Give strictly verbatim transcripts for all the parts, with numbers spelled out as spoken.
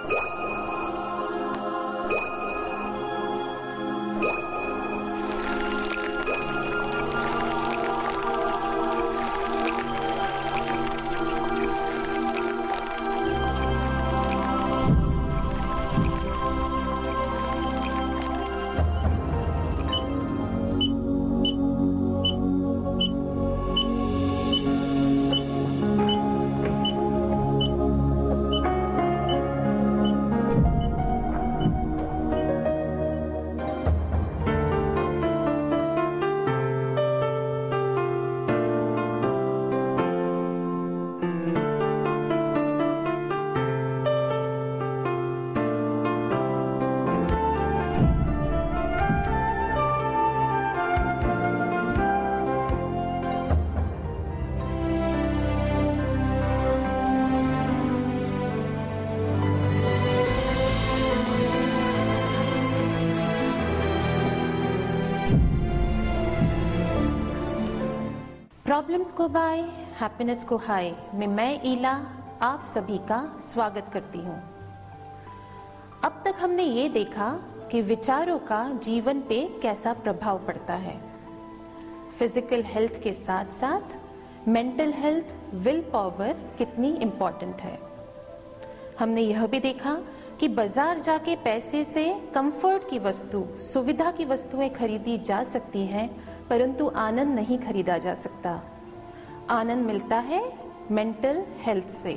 Problems को bye, happiness को हाय में मैं ईला आप सभी का स्वागत करती हूँ। अब तक हमने ये देखा कि विचारों का जीवन पे कैसा प्रभाव पड़ता है। फिजिकल हेल्थ के साथ साथ मेंटल हेल्थ, विल पावर कितनी इम्पोर्टेंट है। हमने यह भी देखा कि बाजार जाके पैसे से कंफर्ट की वस्तु, सुविधा की वस्तुएं खरीदी जा सकती हैं, परंतु आनंद नहीं खरीदा जा सकता। आनंद मिलता है मेंटल हेल्थ से।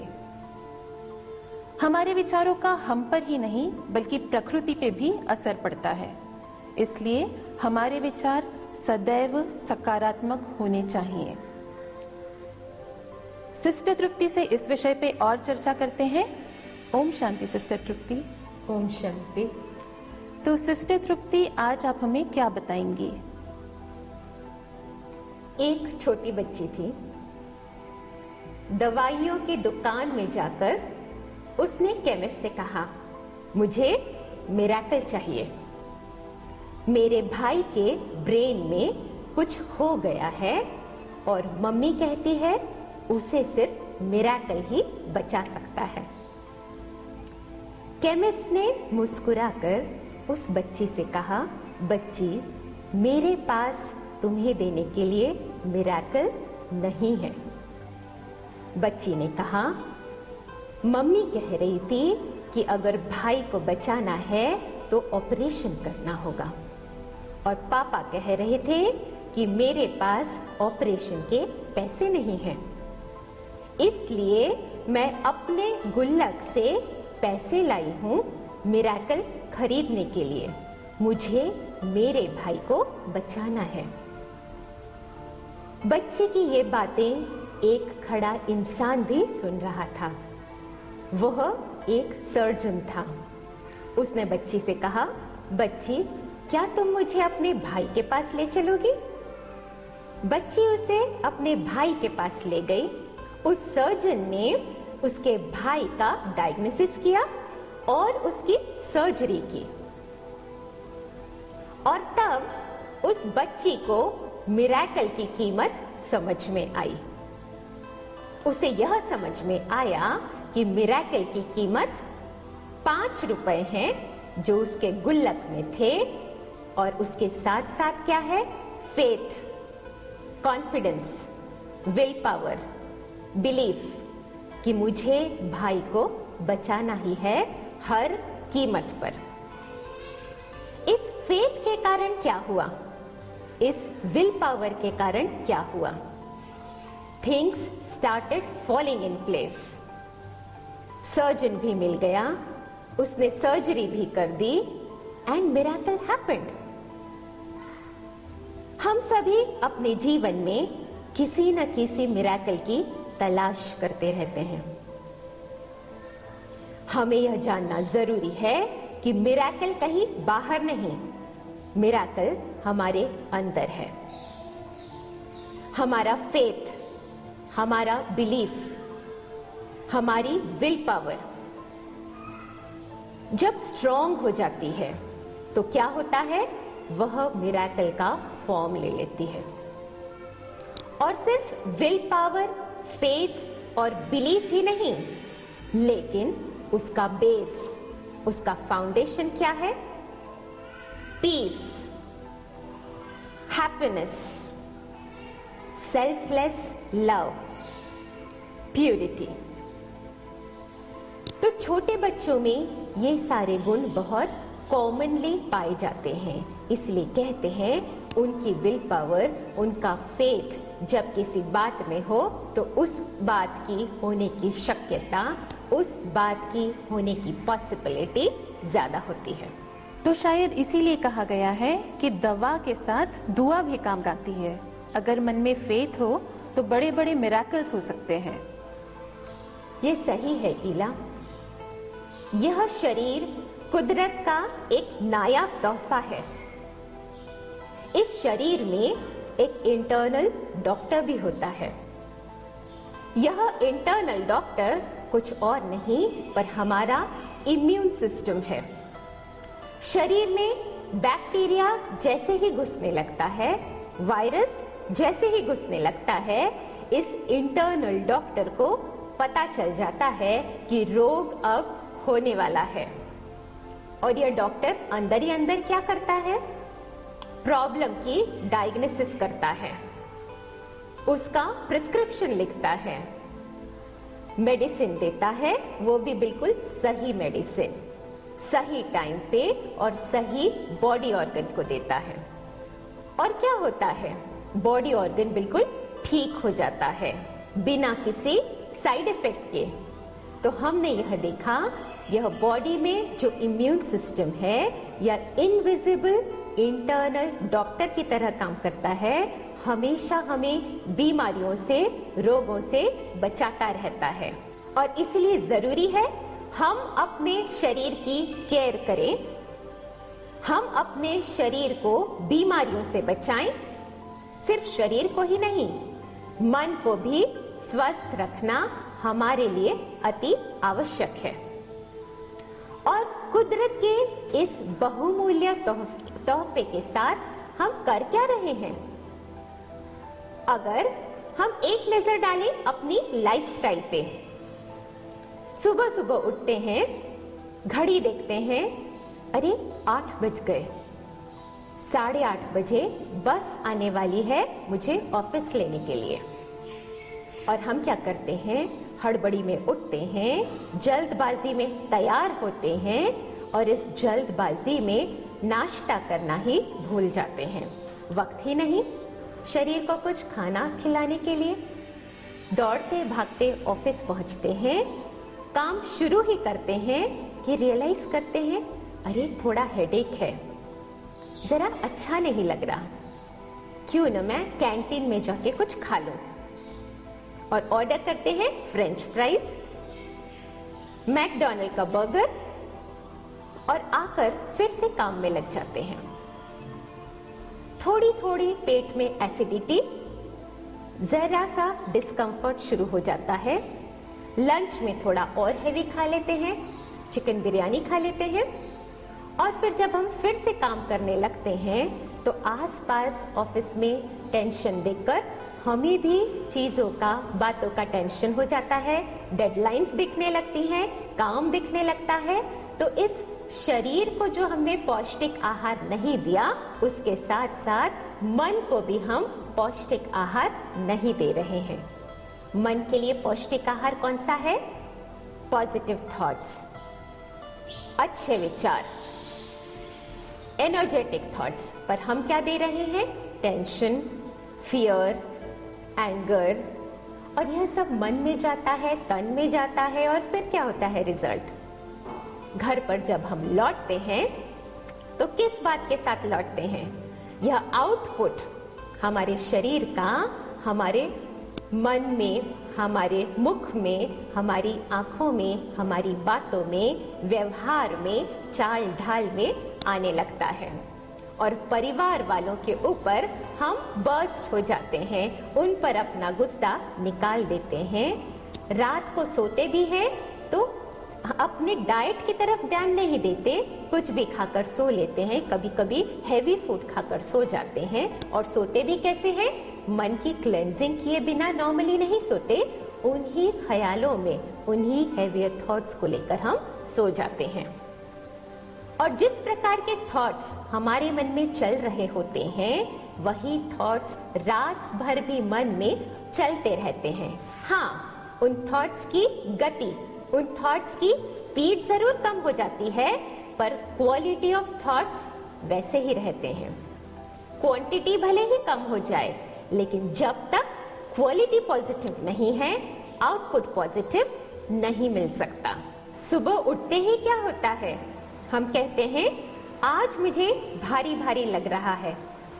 हमारे विचारों का हम पर ही नहीं बल्कि प्रकृति पे भी असर पड़ता है, इसलिए हमारे विचार सदैव सकारात्मक होने चाहिए। सिस्टर तृप्ति से इस विषय पे और चर्चा करते हैं। ओम शांति सिस्टर तृप्ति। ओम शांति। तो सिस्टर तृप्ति, आज आप हमें क्या बताएंगी? एक छोटी बच्ची थी। दवाइयों की दुकान में जाकर उसने केमिस्ट से कहा, मुझे मिरेकल चाहिए। मेरे भाई के ब्रेन में कुछ हो गया है और मम्मी कहती है उसे सिर्फ मिरेकल ही बचा सकता है। केमिस्ट ने मुस्कुराकर उस बच्ची से कहा, बच्ची, मेरे पास तुम्हें देने के लिए मिरेकल नहीं है। बच्ची ने कहा, मम्मी कह रही थी कि अगर भाई को बचाना है तो ऑपरेशन करना होगा, और पापा कह रहे थे कि मेरे पास ऑपरेशन के पैसे नहीं हैं। इसलिए मैं अपने गुल्लक से पैसे लाई हूँ मिरेकल खरीदने के लिए। मुझे मेरे भाई को बचाना है। बच्चे की ये बातें एक खड़ा इंसान भी सुन रहा था। वह एक सर्जन था। उसने बच्ची से कहा, बच्ची, क्या तुम मुझे अपने भाई के पास ले चलोगी? बच्ची उसे अपने भाई के पास ले गई। उस सर्जन ने उसके भाई का डायग्नोसिस किया और उसकी सर्जरी की, और तब उस बच्ची को मिरेकल की कीमत समझ में आई। उसे यह समझ में आया कि मिरेकल की कीमत पांच रुपए हैं जो उसके गुल्लक में थे, और उसके साथ साथ क्या है? Faith, confidence, will power, belief कि मुझे भाई को बचाना ही है हर कीमत पर। इस फेथ के कारण क्या हुआ? इस विल पावर के कारण क्या हुआ? Things started falling in place. Surgeon भी मिल गया, उसने सर्जरी भी कर दी, एंड मिरेकल हैपेंड। हम सभी अपने जीवन में किसी न किसी मिरेकल की तलाश करते रहते हैं। हमें यह जानना जरूरी है कि मिरेकल कहीं बाहर नहीं, मिरेकल हमारे अंदर है। हमारा फेथ, हमारा बिलीफ, हमारी विल पावर जब स्ट्रॉन्ग हो जाती है तो क्या होता है? वह मिरेकल का फॉर्म ले लेती है। और सिर्फ विल पावर, फेथ और बिलीफ ही नहीं, लेकिन उसका बेस, उसका फाउंडेशन क्या है? Peace, happiness, selfless love, purity. तो छोटे बच्चों में ये सारे गुण बहुत कॉमनली पाए जाते हैं, इसलिए कहते हैं उनकी विल पावर, उनका फेथ जब किसी बात में हो तो उस बात की होने की शक्यता, उस बात की होने की पॉसिबिलिटी ज्यादा होती है। तो शायद इसीलिए कहा गया है कि दवा के साथ दुआ भी काम आती है। अगर मन में फेथ हो तो बड़े बड़े मिराकल्स हो सकते हैं। ये सही है ईला। यह शरीर कुदरत का एक नायाब तोहफा है। इस शरीर में एक इंटरनल डॉक्टर भी होता है। यह इंटरनल डॉक्टर कुछ और नहीं पर हमारा इम्यून सिस्टम है। शरीर में बैक्टीरिया जैसे ही घुसने लगता है, वायरस जैसे ही घुसने लगता है, इस इंटरनल डॉक्टर को पता चल जाता है कि रोग अब होने वाला है। और यह डॉक्टर अंदर ही अंदर क्या करता है? प्रॉब्लम की डायग्नोसिस करता है, उसका प्रिस्क्रिप्शन लिखता है, मेडिसिन देता है, वो भी बिल्कुल सही मेडिसिन, सही टाइम पे और सही बॉडी ऑर्गन को देता है। और क्या होता है? बॉडी ऑर्गन बिल्कुल ठीक हो जाता है बिना किसी साइड इफेक्ट के। तो हमने यह देखा, यह बॉडी में जो इम्यून सिस्टम है या इनविजिबल इंटरनल डॉक्टर की तरह काम करता है, हमेशा हमें बीमारियों से, रोगों से बचाता रहता है। और इसलिए जरूरी है हम अपने शरीर की केयर करें, हम अपने शरीर को बीमारियों से बचाएं। सिर्फ शरीर को ही नहीं, मन को भी स्वस्थ रखना हमारे लिए अति आवश्यक है। और कुदरत के इस बहुमूल्य तोहफे के साथ हम कर क्या रहे हैं? अगर हम एक नजर डालें अपनी लाइफस्टाइल पे, सुबह सुबह उठते हैं, घड़ी देखते हैं, अरे आठ बज गए, साढ़े आठ बजे बस आने वाली है मुझे ऑफिस लेने के लिए। और हम क्या करते हैं? हड़बड़ी में उठते हैं, जल्दबाजी में तैयार होते हैं और इस जल्दबाजी में नाश्ता करना ही भूल जाते हैं। वक्त ही नहीं शरीर को कुछ खाना खिलाने के लिए। दौड़ते भागते ऑफिस पहुंचते हैं, काम शुरू ही करते हैं कि रियलाइज करते हैं, अरे थोड़ा हेडेक है, जरा अच्छा नहीं लग रहा, क्यों न मैं कैंटीन में जाके कुछ खा लूं। और ऑर्डर करते हैं फ्रेंच फ्राइज, मैकडॉनल्ड का बर्गर और आकर फिर से काम में लग जाते हैं। थोड़ी थोड़ी पेट में एसिडिटी, जरा सा डिस्कंफर्ट शुरू हो जाता है। लंच में थोड़ा और हैवी खा लेते हैं, चिकन बिरयानी खा लेते हैं। और फिर जब हम फिर से काम करने लगते हैं तो आसपास ऑफिस में टेंशन देखकर हमें भी चीजों का, बातों का टेंशन हो जाता है, डेडलाइंस दिखने लगती हैं, काम दिखने लगता है। तो इस शरीर को जो हमने पौष्टिक आहार नहीं दिया, उसके साथ साथ मन को भी हम पौष्टिक आहार नहीं दे रहे हैं। मन के लिए पौष्टिक आहार कौन सा है? पॉजिटिव थॉट्स, अच्छे विचार, एनर्जेटिक थॉट्स। पर हम क्या दे रहे हैं? Tension, fear, anger. और यह सब मन में जाता है, तन में जाता है और फिर क्या होता है रिजल्ट? घर पर जब हम लौटते हैं तो किस बात के साथ लौटते हैं? यह आउटपुट हमारे शरीर का हमारे मन में, हमारे मुख में, हमारी आंखों में, हमारी बातों में, व्यवहार में, चाल ढाल में आने लगता है। और परिवार वालों के ऊपर हम बर्स्ट हो जाते हैं, उन पर अपना गुस्सा निकाल देते हैं। रात को सोते भी हैं तो अपने डाइट की तरफ ध्यान नहीं देते, कुछ भी खाकर सो लेते हैं, कभी कभी हैवी फूड खाकर सो जाते हैं। और सोते भी कैसे हैं? मन की क्लेंजिंग किए बिना नॉर्मली नहीं सोते, उन्हीं ख्यालों में, उन्हीं हैवी थॉट्स को लेकर हम सो जाते हैं। और जिस प्रकार के थॉट्स हमारे मन में चल रहे होते हैं, वही थॉट्स रात भर भी मन में चलते रहते हैं। हाँ, उन थॉट्स की गति, उन थॉट्स की स्पीड जरूर कम हो जाती है, पर क्वालिटी ऑफ थॉट्स वैसे ही रहते हैं। क्वांटिटी भले ही कम हो जाए, लेकिन जब तक क्वालिटी पॉजिटिव नहीं है, आउटपुट पॉजिटिव नहीं मिल सकता। सुबह उठते ही क्या होता है, हम कहते हैं आज मुझे भारी भारी लग रहा है,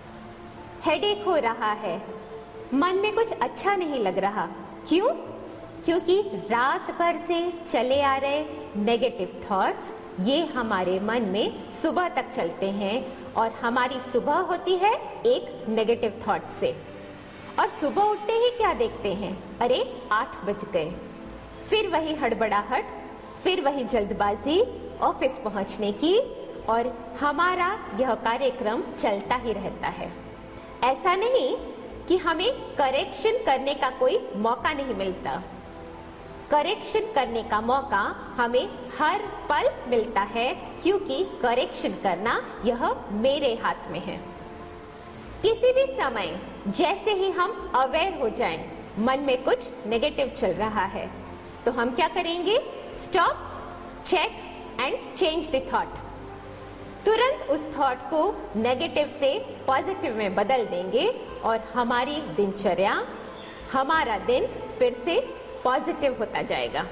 हेडेक हो रहा है, मन में कुछ अच्छा नहीं लग रहा। क्यों? क्योंकि रात भर से चले आ रहे नेगेटिव थॉट्स ये हमारे मन में सुबह तक चलते हैं और हमारी सुबह होती है एक नेगेटिव थॉट से। और सुबह उठते ही क्या देखते हैं, अरे आठ बज गए, फिर वही हड़बड़ाहट, फिर वही जल्दबाजी ऑफिस पहुंचने की, और हमारा यह कार्यक्रम चलता ही रहता है। ऐसा नहीं कि हमें करेक्शन करने का कोई मौका नहीं मिलता। करेक्शन करने का मौका हमें हर पल मिलता है, क्योंकि करेक्शन करना यह मेरे हाथ में है। किसी भी समय जैसे ही हम अवेयर हो जाएं, मन में कुछ नेगेटिव चल रहा है, तो हम क्या करेंगे, stop, check and change the thought. तुरंत उस थॉट को नेगेटिव से पॉजिटिव में बदल देंगे और हमारी दिनचर्या, हमारा दिन फिर से पॉजिटिव होता जाएगा।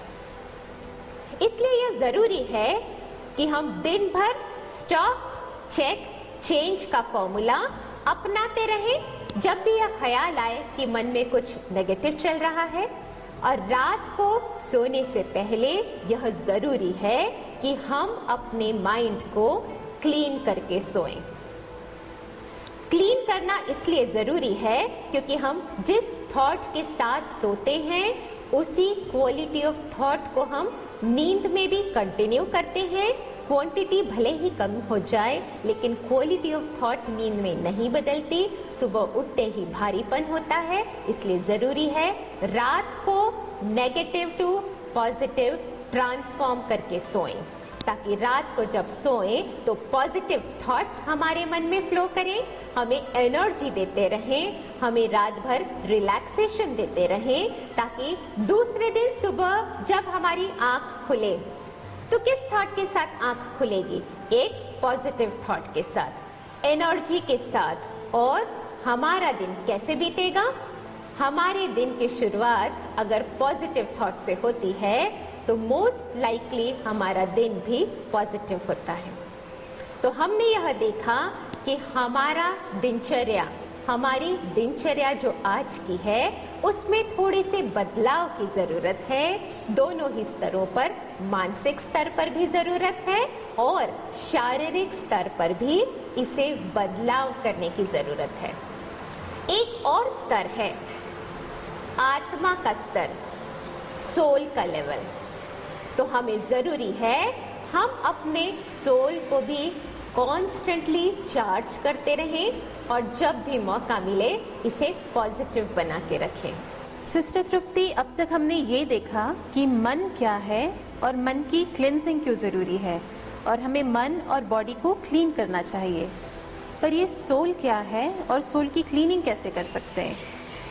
इसलिए यह जरूरी है कि हम दिन भर स्टॉप, चेक, चेंज का फॉर्मूला अपनाते रहें। जब भी यह ख्याल आए कि मन में कुछ नेगेटिव चल रहा है, और रात को सोने से पहले यह जरूरी है कि हम अपने माइंड को क्लीन करके सोएं। क्लीन करना इसलिए जरूरी है क्योंकि हम जिस थॉट के साथ सोते हैं, उसी क्वालिटी ऑफ थॉट को हम नींद में भी कंटिन्यू करते हैं। क्वांटिटी भले ही कम हो जाए, लेकिन क्वालिटी ऑफ थॉट नींद में नहीं बदलती। सुबह उठते ही भारीपन होता है, इसलिए जरूरी है रात को नेगेटिव टू पॉजिटिव ट्रांसफॉर्म करके सोएं, ताकि रात को जब सोएं तो पॉजिटिव थॉट्स हमारे मन में फ्लो करें, हमें एनर्जी देते रहें, हमें रात भर रिलैक्सेशन देते रहें, ताकि दूसरे दिन सुबह जब हमारी आंख खुले तो किस थॉट के साथ आंख खुलेगी, एक पॉजिटिव थॉट के साथ, एनर्जी के साथ। और हमारा दिन कैसे बीतेगा, हमारे दिन की शुरुआत अगर पॉजिटिव थॉट से होती है तो मोस्ट लाइकली हमारा दिन भी पॉजिटिव होता है। तो हमने यह देखा कि हमारा दिनचर्या, हमारी दिनचर्या जो आज की है, उसमें थोड़े से बदलाव की जरूरत है। दोनों ही स्तरों पर, मानसिक स्तर पर भी जरूरत है और शारीरिक स्तर पर भी इसे बदलाव करने की जरूरत है। एक और स्तर है आत्मा का स्तर, सोल का लेवल। तो हमें जरूरी है हम अपने सोल को भी कॉन्स्टेंटली चार्ज करते रहें और जब भी मौका मिले इसे पॉजिटिव बना के रखें। सिस्टर तृप्ति, अब तक हमने ये देखा कि मन क्या है और मन की क्लिनजिंग क्यों जरूरी है, और हमें मन और बॉडी को क्लीन करना चाहिए। पर ये सोल क्या है और सोल की क्लीनिंग कैसे कर सकते हैं?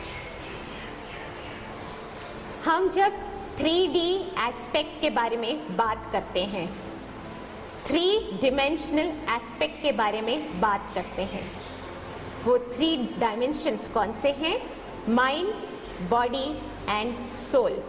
हम जब थ्री डी एस्पेक्ट के बारे में बात करते हैं, थ्री डिमेंशनल एस्पेक्ट के बारे में बात करते हैं, वो थ्री डायमेंशंस कौन से हैं? Mind, body and soul.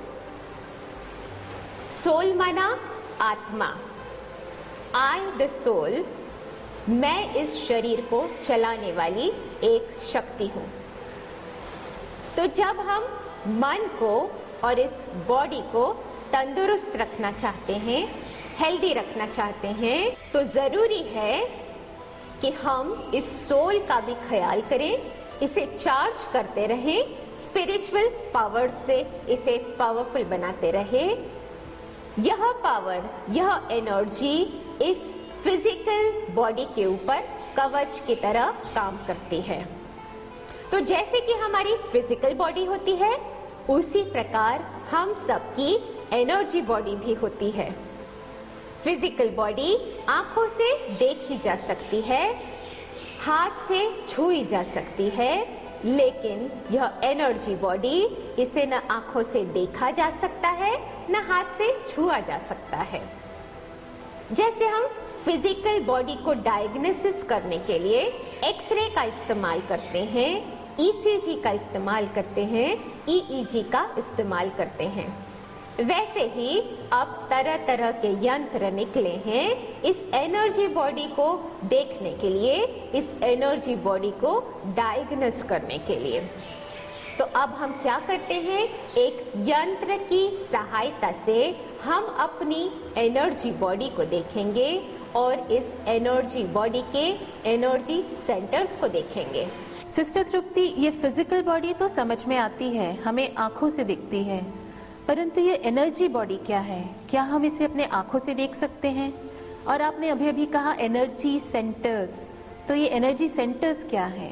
Soul माना आत्मा, आई द सोल, मैं इस शरीर को चलाने वाली एक शक्ति हूं। तो जब हम मन को और इस बॉडी को तंदुरुस्त रखना चाहते हैं, हेल्दी रखना चाहते हैं, तो जरूरी है कि हम इस सोल का भी ख्याल करें, इसे चार्ज करते रहें, स्पिरिचुअल पावर से इसे पावरफुल बनाते रहें। यह पावर, यह एनर्जी इस फिजिकल बॉडी के ऊपर कवच की तरह काम करती है। तो जैसे कि हमारी फिजिकल बॉडी होती है, उसी प्रकार हम सबकी एनर्जी बॉडी भी होती है। फिजिकल बॉडी आंखों से देखी जा सकती है, हाथ से छुई जा सकती है, लेकिन यह एनर्जी बॉडी, इसे न आंखों से देखा जा सकता है न हाथ से छुआ जा सकता है। जैसे हम फिजिकल बॉडी को डायग्नोसिस करने के लिए एक्सरे का इस्तेमाल करते हैं, ईसीजी का इस्तेमाल करते हैं, ईईजी का इस्तेमाल करते हैं, वैसे ही अब तरह तरह के यंत्र निकले हैं इस एनर्जी बॉडी को देखने के लिए, इस एनर्जी बॉडी को डायग्नोस करने के लिए। तो अब हम क्या करते हैं, एक यंत्र की सहायता से हम अपनी एनर्जी बॉडी को देखेंगे और इस एनर्जी बॉडी के एनर्जी सेंटर्स को देखेंगे। सिस्टर तृप्ति, ये फिजिकल बॉडी तो समझ में आती है, हमें आंखों से दिखती है, परंतु ये एनर्जी बॉडी क्या है? क्या हम इसे अपने आंखों से देख सकते हैं? और आपने अभी अभी कहा एनर्जी सेंटर्स, तो ये एनर्जी सेंटर्स क्या है?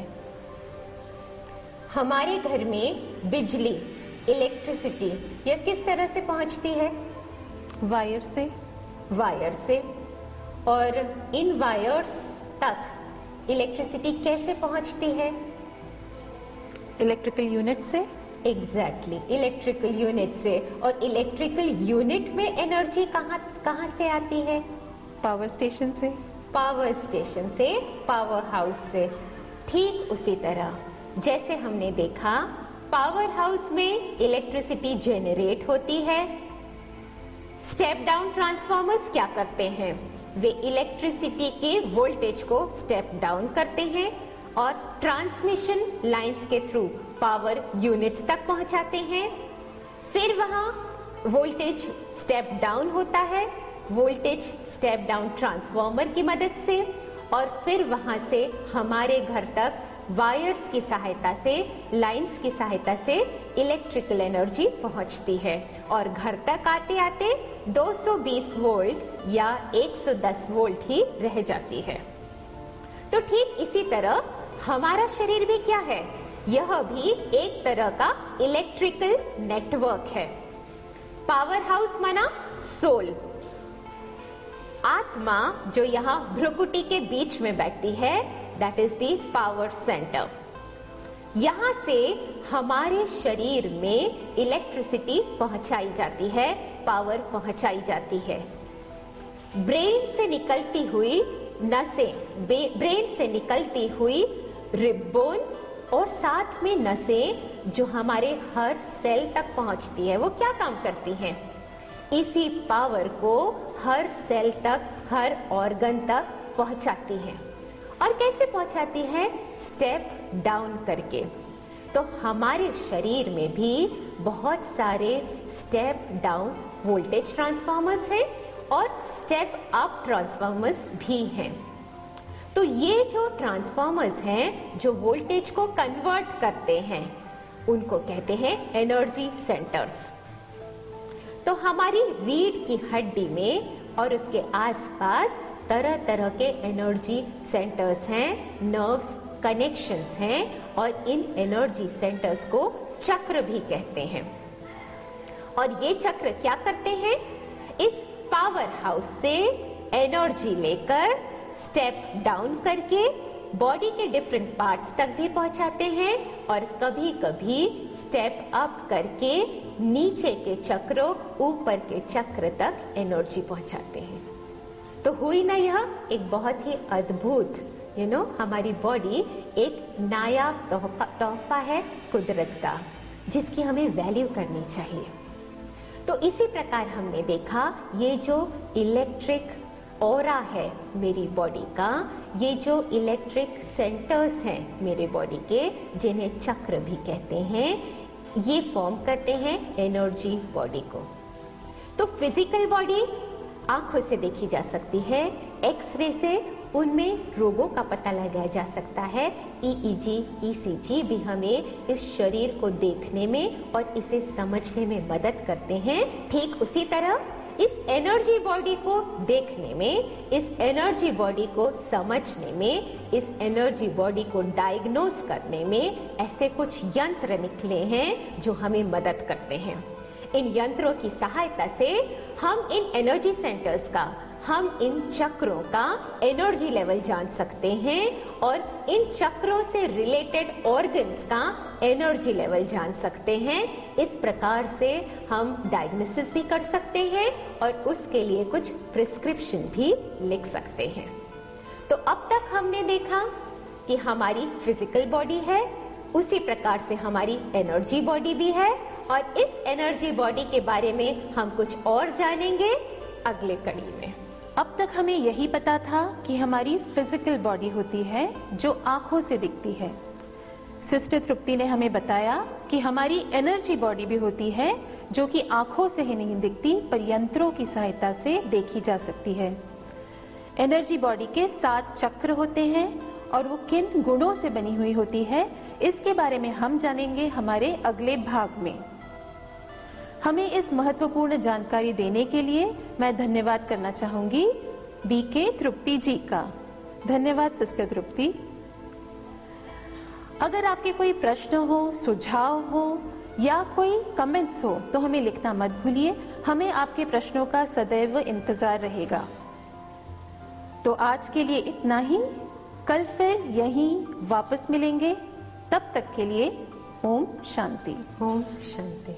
हमारे घर में बिजली, इलेक्ट्रिसिटी, यह किस तरह से पहुंचती है? वायर से। वायर से। और इन वायर्स तक इलेक्ट्रिसिटी कैसे पहुंचती है? इलेक्ट्रिकल यूनिट से। एग्जैक्टली, इलेक्ट्रिकल यूनिट से। और इलेक्ट्रिकल यूनिट में एनर्जी कहाँ कहाँ से आती है? पावर स्टेशन से। पावर स्टेशन से, पावर हाउस से। ठीक उसी तरह जैसे हमने देखा पावर हाउस में इलेक्ट्रिसिटी जेनरेट होती है, स्टेप डाउन ट्रांसफार्मर्स क्या करते हैं, वे इलेक्ट्रिसिटी के वोल्टेज को स्टेप डाउन करते हैं और ट्रांसमिशन लाइंस के थ्रू पावर यूनिट्स तक पहुंचाते हैं। फिर वहां वोल्टेज स्टेप डाउन होता है, वोल्टेज स्टेप डाउन ट्रांसफार्मर की मदद से, और फिर वहां से हमारे घर तक वायर्स की सहायता से, लाइंस की सहायता से इलेक्ट्रिकल एनर्जी पहुंचती है और घर तक आते आते दो सौ बीस वोल्ट या एक सौ दस वोल्ट ही रह जाती है। तो ठीक इसी तरह हमारा शरीर भी क्या है, यह भी एक तरह का इलेक्ट्रिकल नेटवर्क है। पावर हाउस माना सोल, आत्मा जो यहाँ भ्रुकुटी के बीच में बैठती है, that is the power centre. यहां से हमारे शरीर में इलेक्ट्रिसिटी पहुंचाई जाती है, पावर पहुंचाई जाती है। ब्रेन से निकलती हुई नसें, ब्रेन से निकलती हुई रिबोन और साथ में नसें जो हमारे हर सेल तक पहुंचती है, वो क्या काम करती हैं? इसी पावर को हर सेल तक, हर ऑर्गन तक पहुंचाती हैं। और कैसे पहुंचाती है? स्टेप डाउन करके। तो हमारे शरीर में भी बहुत सारे स्टेप डाउन वोल्टेज ट्रांसफार्मर्स हैं और स्टेप अप ट्रांसफार्मर्स भी हैं। तो ये जो ट्रांसफार्मर्स हैं जो वोल्टेज को कन्वर्ट करते हैं, उनको कहते हैं एनर्जी सेंटर्स। तो हमारी रीढ़ की हड्डी में और उसके आसपास तरह तरह के एनर्जी सेंटर्स हैं, नर्व्स, कनेक्शंस हैं, और इन एनर्जी सेंटर्स को चक्र भी कहते हैं। और ये चक्र क्या करते हैं? इस पावर हाउस से एनर्जी लेकर स्टेप डाउन करके बॉडी के डिफरेंट पार्ट्स तक भी पहुंचाते हैं और कभी कभी स्टेप अप करके नीचे के चक्रों, ऊपर के चक्र तक एनर्जी पहुंचाते हैं। तो हुई ना यह एक बहुत ही अद्भुत, यू नो, हमारी बॉडी एक नायाब तोहफा तोहफा है कुदरत का, जिसकी हमें वैल्यू करनी चाहिए। तो इसी प्रकार हमने देखा ये जो इलेक्ट्रिक ऑरा है मेरी बॉडी का, ये जो इलेक्ट्रिक सेंटर्स हैं मेरे बॉडी के, जिन्हें चक्र भी कहते हैं, ये फॉर्म करते हैं एनर्जी बॉडी को। तो फिजिकल बॉडी आंखों से देखी जा सकती है, एक्सरे से उनमें रोगों का पता लगाया जा सकता है, ईईजी, ईसीजी भी हमें इस शरीर को देखने में और इसे समझने में मदद करते हैं। ठीक उसी तरह इस एनर्जी बॉडी को देखने में, इस एनर्जी बॉडी को समझने में, इस एनर्जी बॉडी को डायग्नोस करने में ऐसे कुछ यंत्र निकले हैं जो हमें मदद करते हैं। इन यंत्रों की सहायता से हम इन एनर्जी सेंटर्स का, हम इन चक्रों का एनर्जी लेवल जान सकते हैं और इन चक्रों से रिलेटेड ऑर्गन्स का एनर्जी लेवल जान सकते हैं। इस प्रकार से हम डायग्नोसिस भी कर सकते हैं और उसके लिए कुछ प्रिस्क्रिप्शन भी लिख सकते हैं। तो अब तक हमने देखा कि हमारी फिजिकल बॉडी है, उसी प्रकार से हमारी एनर्जी बॉडी भी है और इस एनर्जी बॉडी के बारे में हम कुछ और जानेंगे अगले कड़ी में। अब तक हमें यही पता था कि हमारी फिजिकल बॉडी होती है जो आंखों से दिखती है। सिस्टर तृप्ति ने हमें बताया कि हमारी एनर्जी बॉडी भी होती है जो कि आंखों से ही नहीं दिखती पर यंत्रों की सहायता से देखी जा सकती है। एनर्जी बॉडी के सात चक्र होते हैं और वो किन गुणों से बनी हुई होती है, इसके बारे में हम जानेंगे हमारे अगले भाग में। हमें इस महत्वपूर्ण जानकारी देने के लिए मैं धन्यवाद करना चाहूंगी बी के तृप्ति जी का। धन्यवाद सिस्टर तृप्ति। अगर आपके कोई प्रश्न हो, सुझाव हो या कोई कमेंट्स हो तो हमें लिखना मत भूलिए। हमें आपके प्रश्नों का सदैव इंतजार रहेगा। तो आज के लिए इतना ही। कल फिर यहीं वापस मिलेंगे। तब तक के लिए ओम शांति। ओम शांति।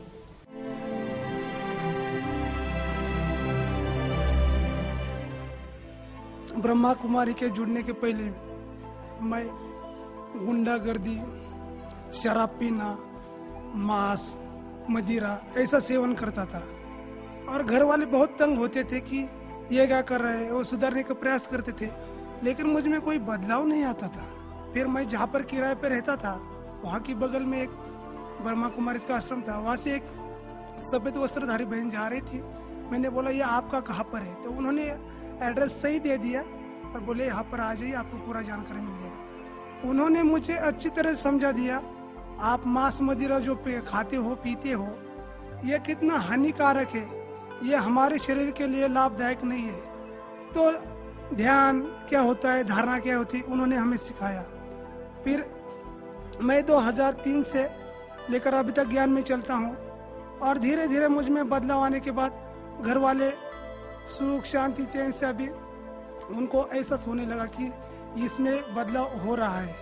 ब्रह्मा कुमारी के जुड़ने के पहले मैं गुंडागर्दी, शराब पीना, मांस, मदिरा ऐसा सेवन करता था और घर वाले बहुत तंग होते थे कि ये क्या कर रहे हैं। वो सुधारने का प्रयास करते थे लेकिन मुझ में कोई बदलाव नहीं आता था। फिर मैं जहाँ पर किराए पर रहता था वहाँ की बगल में एक ब्रह्मा कुमारी का आश्रम था। वहाँ से एक सफेद वस्त्रधारी बहन जा रही थी। मैंने बोला ये आपका कहाँ पर है, तो उन्होंने एड्रेस सही दे दिया और बोले यहाँ पर आ जाइए, आपको पूरा जानकारी मिल जाएगा। उन्होंने मुझे अच्छी तरह समझा दिया आप मांस मदिरा जो खाते हो, पीते हो, ये कितना हानिकारक है, ये हमारे शरीर के लिए लाभदायक नहीं है। तो ध्यान क्या होता है, धारणा क्या होती है, उन्होंने हमें सिखाया। फिर मैं दो हज़ार तीन से लेकर अभी तक ज्ञान में चलता हूँ और धीरे धीरे मुझ में बदलाव आने के बाद घर वाले सुख शांति चैन से अभी उनको एहसास होने लगा कि इसमें बदलाव हो रहा है।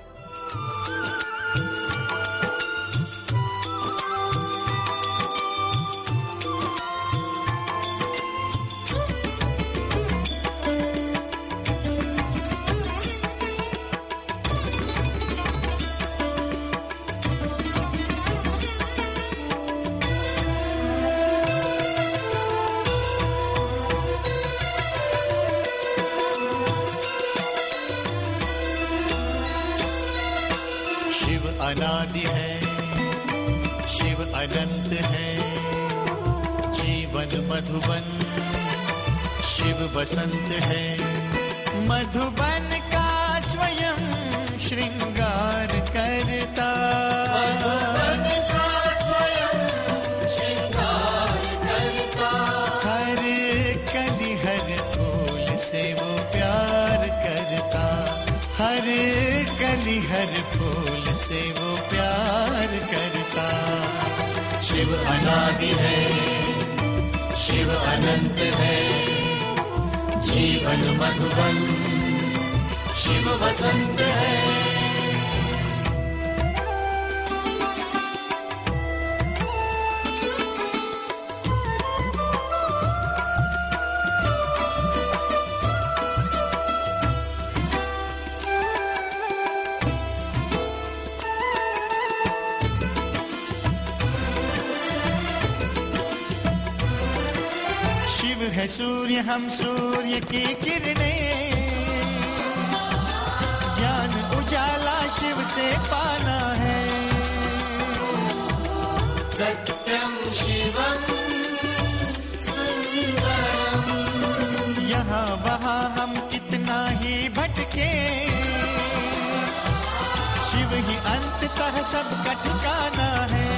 अनादि है, शिव अनंत है, जीवन मधुबन, शिव बसंत है, मधुबन का स्वयं श्रृंगार करता, मधुबन का स्वयं श्रृंगार करता, हर कली हर फूल से वो प्यार करता, हर कली हर फूल से वो प्यार करता। शिव अनादि है, शिव अनंत है, जीवन मधुबन, शिव बसंत है। है सूर्य हम सूर्य की किरणें, ज्ञान उजाला शिव से पाना है। सत्यम शिवम सुंदरम, यहाँ वहाँ हम कितना ही भटके, शिव ही अंततः सबका ठिकाना है।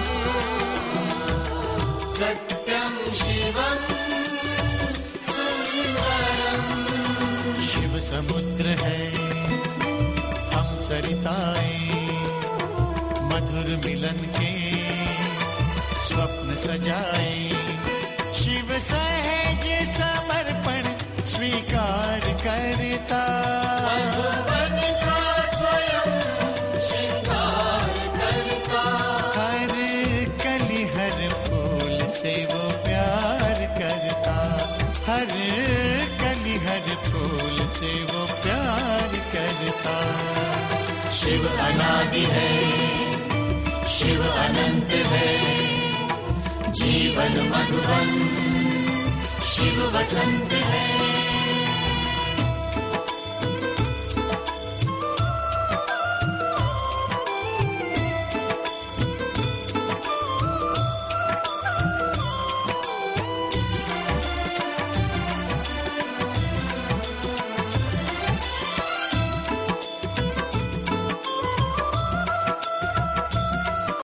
सत्यम शिवम शिव समुद्र है, हम सरिताएं, मधुर मिलन के स्वप्न सजाए। शिव सहज समर्पण स्वीकार करता। मधुबन का स्वयं श्रृंगार करता। हर कली हर फूल से वो प्यार करता। हर कली हर फूल से वो प्यार करता। शिव अनादि है, शिव अनंत है, जीवन मधुबन शिव वसंत है।